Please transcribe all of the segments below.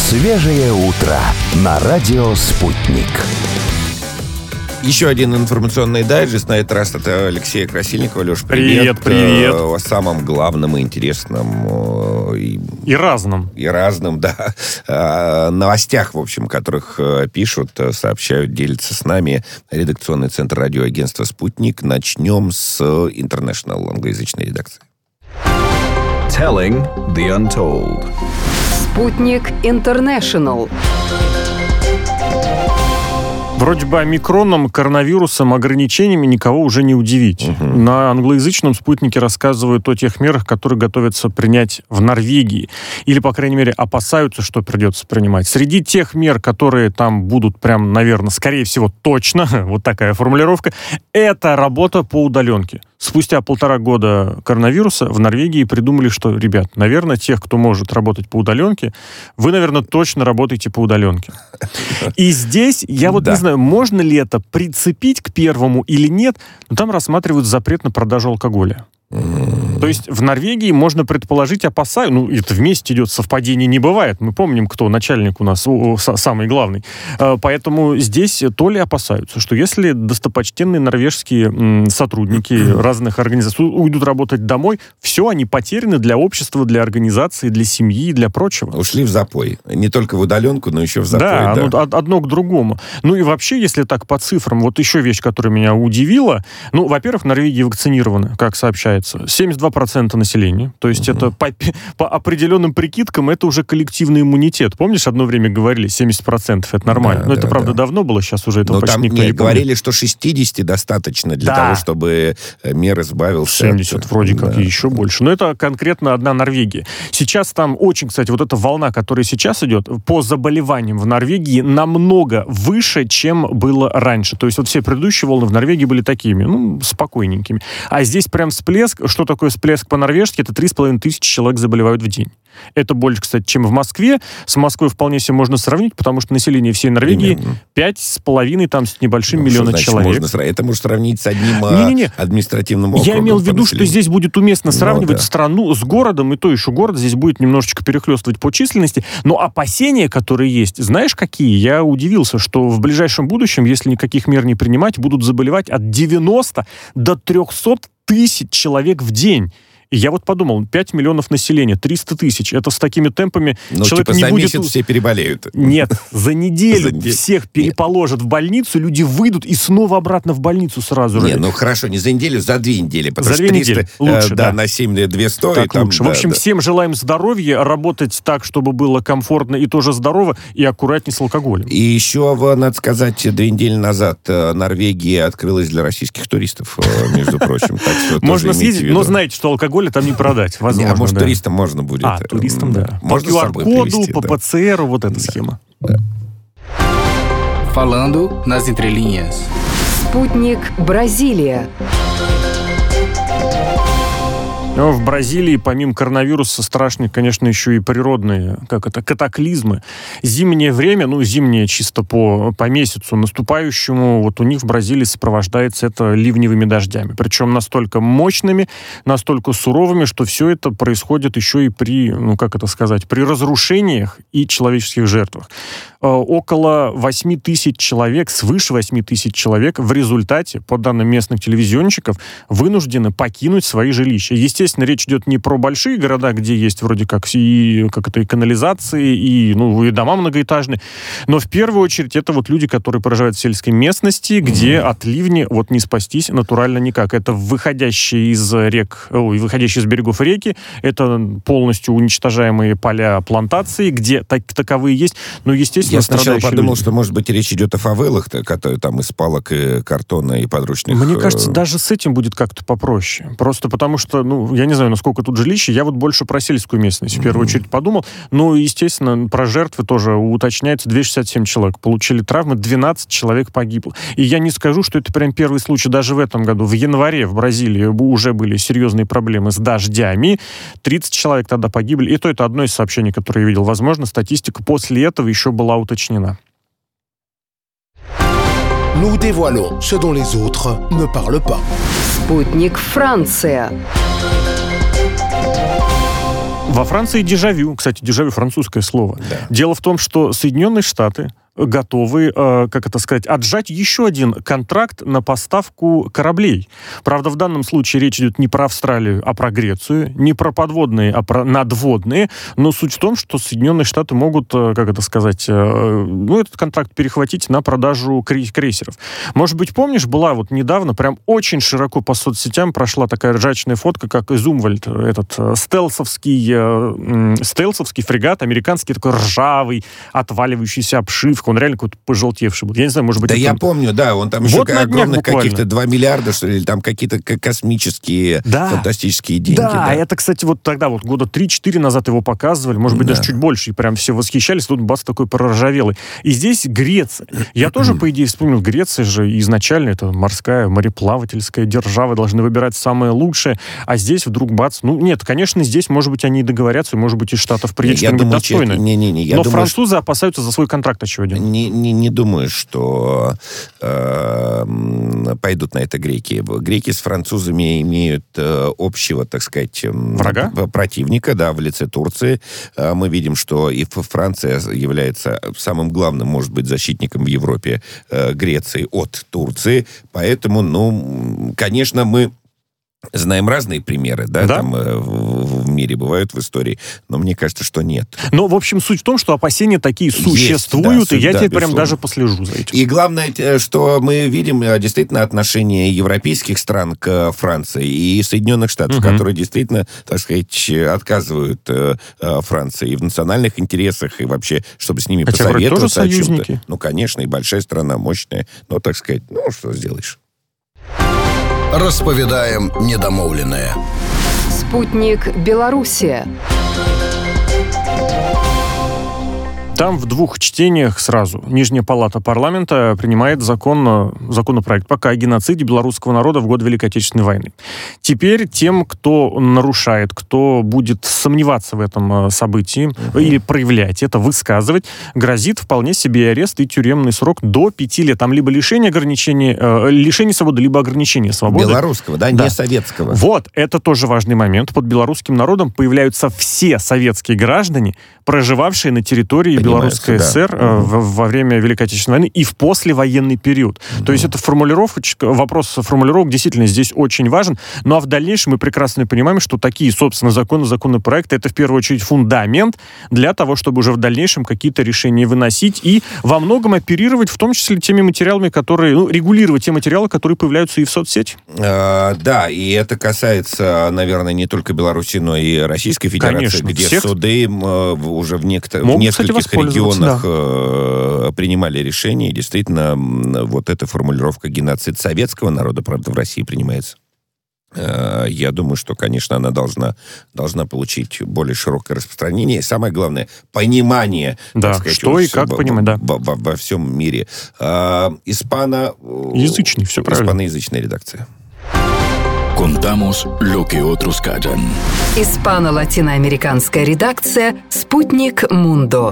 Свежее утро на радио «Спутник». Еще один информационный дайджест, на этот раз от Алексея Красильникова. Леш, привет. Привет. О самом главном и интересном. И разном, да. Новостях, в общем, которых пишут, сообщают, делятся с нами редакционный центр радиоагентства «Спутник». Начнем с International, англоязычной редакции. Telling the Untold. Спутник International. Вроде бы омикроном, коронавирусом, ограничениями никого уже не удивить. Угу. На англоязычном «Спутнике» рассказывают о тех мерах, которые готовятся принять в Норвегии. Или, по крайней мере, опасаются, что придется принимать. Среди тех мер, которые там будут прям, наверное, скорее всего, точно, вот такая формулировка, это работа по удаленке. Спустя 1,5 года коронавируса в Норвегии придумали, что, ребят, наверное, тех, кто может работать по удаленке, вы, наверное, точно работаете по удаленке. И здесь, я вот не знаю, можно ли это прицепить к первому или нет, но там рассматривают запрет на продажу алкоголя. То есть в Норвегии, можно предположить, это вместе идет, совпадений не бывает. Мы помним, кто начальник у нас, самый главный. Поэтому здесь то ли опасаются, что если достопочтенные норвежские сотрудники разных организаций уйдут работать домой, все, они потеряны для общества, для организации, для семьи и для прочего. Ушли в запой. Не только в удаленку, но еще в запой. Да. Одно к другому. Ну и вообще, если так по цифрам, вот еще вещь, которая меня удивила. Ну, во-первых, в Норвегии вакцинированы, как сообщается, 72% населения. То есть это по определенным прикидкам это уже коллективный иммунитет. Помнишь, одно время говорили 70%, это нормально. Но это, правда, давно было, сейчас уже этого почти никто не помнит. Говорили, что 60 достаточно для того, чтобы мир избавился. 70 вроде как и еще больше. Но это конкретно одна Норвегия. Сейчас там очень, кстати, вот эта волна, которая сейчас идет, по заболеваниям в Норвегии намного выше, чем было раньше. То есть вот все предыдущие волны в Норвегии были такими, спокойненькими. А здесь прям всплеск. Что такое всплеск по-норвежски? Это 3500 человек заболевают в день. Это больше, кстати, чем в Москве. С Москвой вполне себе можно сравнить, потому что население всей Норвегии 5,5 там с небольшим миллиона человек. Это можно сравнить с одним административным округом. Я имел в виду, что здесь будет уместно сравнивать страну с городом, и то еще город здесь будет немножечко перехлестывать по численности. Но опасения, которые есть, знаешь, какие? Я удивился, что в ближайшем будущем, если никаких мер не принимать, будут заболевать от 90 до 300 тысяч человек в день. И я вот подумал, 5 миллионов населения, 300 тысяч. Это с такими темпами человек не за будет... месяц все переболеют. Нет, за неделю всех переположат в больницу, люди выйдут и снова обратно в больницу сразу же. Хорошо, не за неделю, за 2 недели. За 2 недели. Лучше, на 7 200. Так лучше. В общем, всем желаем здоровья, работать так, чтобы было комфортно и тоже здорово, и аккуратней с алкоголем. И еще, надо сказать, 2 недели назад Норвегия открылась для российских туристов, между прочим. Можно съездить, но знаете, что алкоголь там не продать, возможно. Может, туристам можно будет. Туристам, да. Можно по QR-коду, по ПЦРу, вот эта схема. Falando nas entrelinhas. Спутник Бразилия. Но в Бразилии, помимо коронавируса, страшные, конечно, еще и природные, катаклизмы. Зимнее время, зимнее чисто по месяцу наступающему, вот у них в Бразилии сопровождается это ливневыми дождями. Причем настолько мощными, настолько суровыми, что все это происходит еще и при разрушениях и человеческих жертвах. Около 8 тысяч человек, свыше 8 тысяч человек в результате, по данным местных телевизионщиков, вынуждены покинуть свои жилища. Естественно, речь идет не про большие города, где есть вроде как и канализации, и дома многоэтажные, но в первую очередь это вот люди, которые проживают в сельской местности, где от ливня не спастись натурально никак. Это выходящие из берегов реки, это полностью уничтожаемые поля плантации, где таковые есть, но, естественно, я сначала подумал, люди. что, может быть, речь идет о фавелах, которые там из палок и картона и подручных... Мне кажется, даже с этим будет как-то попроще. Просто потому что, я не знаю, насколько тут жилище, я вот больше про сельскую местность в первую очередь подумал. Естественно, про жертвы тоже уточняется. 267 человек получили травмы, 12 человек погибло. И я не скажу, что это прям первый случай даже в этом году. В январе в Бразилии уже были серьезные проблемы с дождями. 30 человек тогда погибли. И это одно из сообщений, которое я видел. Возможно, статистика после этого еще была уточнена. Nous dévoilons ce dont les autres ne parlent pas. Спутник Франция. Во Франции дежавю. Кстати, дежавю — французское слово. Да. Дело в том, что Соединенные Штаты готовы, отжать еще один контракт на поставку кораблей. Правда, в данном случае речь идет не про Австралию, а про Грецию, не про подводные, а про надводные. Но суть в том, что Соединенные Штаты могут, этот контракт перехватить на продажу крейсеров. Может быть, помнишь, была вот недавно, прям очень широко по соцсетям прошла такая ржачная фотка, как Зумвальд, этот стелсовский фрегат, американский, такой ржавый, отваливающийся обшивка. Он реально какой-то пожелтевший был. Я не знаю, может быть... Да я помню, да, он там еще огромных каких-то 2 миллиарда, что ли, там какие-то космические, фантастические деньги. Да, это, кстати, вот тогда, вот года 3-4 назад его показывали, может быть, даже чуть больше, и прям все восхищались, тут бац, такой проржавелый. И здесь Греция. Я тоже, по идее, вспомнил, Греция же изначально это морская, мореплавательская держава, должны выбирать самое лучшее, а здесь вдруг бац. Ну, нет, конечно, здесь, может быть, они и договорятся, может быть, из Штатов приедет что-нибудь достойное. Но французы опасаются за свой контракт, очевидно. Не думаю, что пойдут на это греки. Греки с французами имеют общего, так сказать, врага? Противника, да, в лице Турции. Мы видим, что и Франция является самым главным, может быть, защитником в Европе Греции от Турции. Поэтому, конечно, мы знаем разные примеры, да? Там в мире бывают в истории, но мне кажется, что нет. Но, в общем, суть в том, что опасения такие существуют, и я теперь прям даже послежу за этим. И главное, что мы видим действительно отношение европейских стран к Франции и Соединенных Штатов, которые действительно, так сказать, отказывают Франции и в национальных интересах, и вообще, чтобы с ними посоветоваться о чем-то. Ну, конечно, и большая страна, мощная, но, так сказать, что сделаешь? Расповедаем недомовленное. Спутник Белоруссия. Там в 2 чтениях сразу Нижняя палата парламента принимает законопроект пока о геноциде белорусского народа в год Великой Отечественной войны. Теперь тем, кто нарушает, кто будет сомневаться в этом событии или проявлять это, высказывать, грозит вполне себе арест и тюремный срок до 5 лет. Там либо лишение свободы, либо ограничение свободы. Белорусского, да, не советского. Вот, это тоже важный момент. Под белорусским народом появляются все советские граждане, проживавшие на территории Белорусской ССР во время Великой Отечественной войны и в послевоенный период. То есть это вопрос формулировок действительно здесь очень важен. Ну а в дальнейшем мы прекрасно понимаем, что такие, собственно, законопроекты, это в первую очередь фундамент для того, чтобы уже в дальнейшем какие-то решения выносить и во многом оперировать, в том числе теми материалами, которые, регулировать те материалы, которые появляются и в соцсети. Да, и это касается, наверное, не только Беларуси, но и Российской Федерации, конечно, где всех... суды уже в нескольких регионах принимали решения, и действительно вот эта формулировка «геноцид советского народа», правда, в России принимается. Я думаю, что, конечно, она должна получить более широкое распространение. И самое главное, понимание, так сказать, что и как понимать, во всем мире. Язычный, все правильно. Испаноязычная редакция. Contamos lo que otros callan. Испано-латиноамериканская редакция «Спутник Мундо».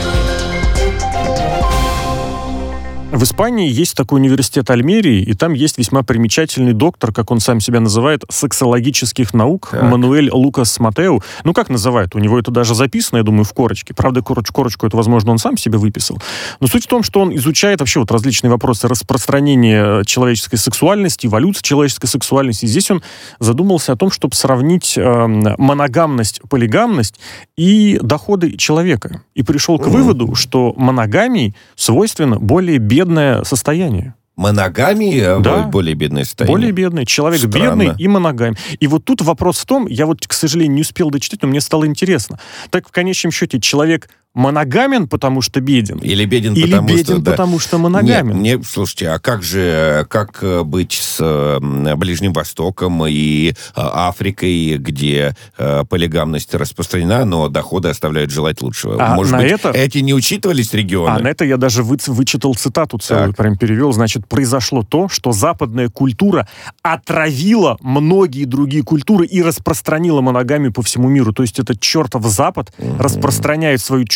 В Испании есть такой университет Альмерии, и там есть весьма примечательный доктор, как он сам себя называет, сексологических наук, Мануэль Лукас Матеу. Ну, как называют? У него это даже записано, я думаю, в корочке. Правда, корочку это, возможно, он сам себе выписал. Но суть в том, что он изучает вообще различные вопросы распространения человеческой сексуальности, эволюции человеческой сексуальности. И здесь он задумался о том, чтобы сравнить моногамность, полигамность и доходы человека. И пришел к выводу, что моногамии свойственно более бедное состояние. Моногамии? Да. Более бедное состояние? Более бедный. Человек бедный и моногам. И вот тут вопрос в том, я к сожалению, не успел дочитать, но мне стало интересно. Так в конечном счете человек моногамен, потому что беден? Или беден, потому что моногамен? Нет, слушайте, а как быть с Ближним Востоком и Африкой, где полигамность распространена, но доходы оставляют желать лучшего? Может быть, эти не учитывались регионы? На это я даже вычитал цитату целую, прям перевел. Значит, произошло то, что западная культура отравила многие другие культуры и распространила моногамию по всему миру. То есть этот чертов Запад распространяет свою чертову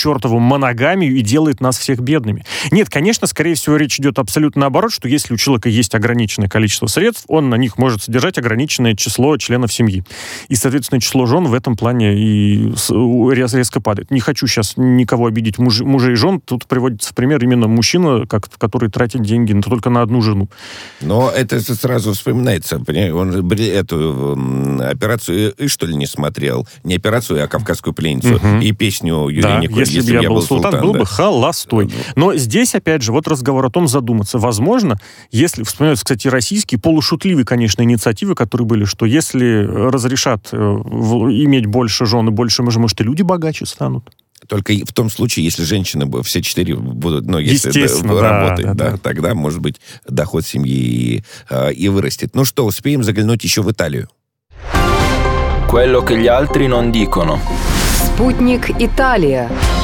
чертову моногамию и делает нас всех бедными. Нет, конечно, скорее всего, речь идет абсолютно наоборот, что если у человека есть ограниченное количество средств, он на них может содержать ограниченное число членов семьи. И, соответственно, число жен в этом плане и резко падает. Не хочу сейчас никого обидеть, мужей и жен. Тут приводится в пример именно мужчина, который тратит деньги только на одну жену. Но это сразу вспоминается. Он эту операцию что ли не смотрел? Не операцию, а «Кавказскую пленницу». И песню Юрия Никулина «Если бы я был султан», был бы холостой. Но здесь, опять же, вот разговор о том задуматься. Возможно, если, вспоминаются, кстати, российские, полушутливые, конечно, инициативы, которые были, что если разрешат иметь больше жен и больше мужей, может, и люди богаче станут. Только в том случае, если женщины все 4 будут, если работать, тогда, может быть, доход семьи и вырастет. Ну что, успеем заглянуть еще в Италию? Quello che gli altri non dicono. Спутник Италия.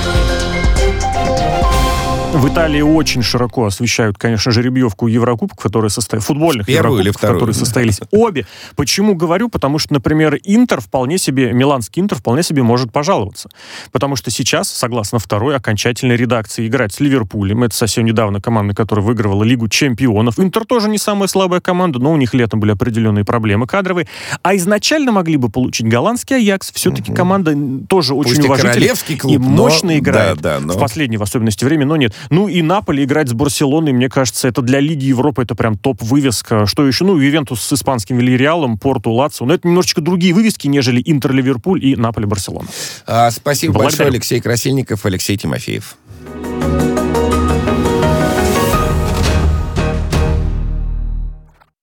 В Италии очень широко освещают, конечно, жеребьевку Еврокубков, которые футбольных Еврокубков, которые состоялись обе. Почему говорю? Потому что, например, миланский Интер вполне себе может пожаловаться. Потому что сейчас, согласно второй окончательной редакции, играть с Ливерпулем. Это совсем недавно команда, которая выигрывала Лигу чемпионов. Интер тоже не самая слабая команда, но у них летом были определенные проблемы кадровые. А изначально могли бы получить голландский Аякс. Все-таки команда тоже очень уважительная и мощно играет. В последнее, в особенности, время, но нет. Ну и Наполи играть с Барселоной, мне кажется, это для Лиги Европы это прям топ-вывеска. Что еще? Ну, Ювентус с испанским Вильярреалом, Порту, Лацио. Но это немножечко другие вывески, нежели Интер, Ливерпуль и Наполи, Барселона. Спасибо большое, Алексей Красильников, Алексей Тимофеев.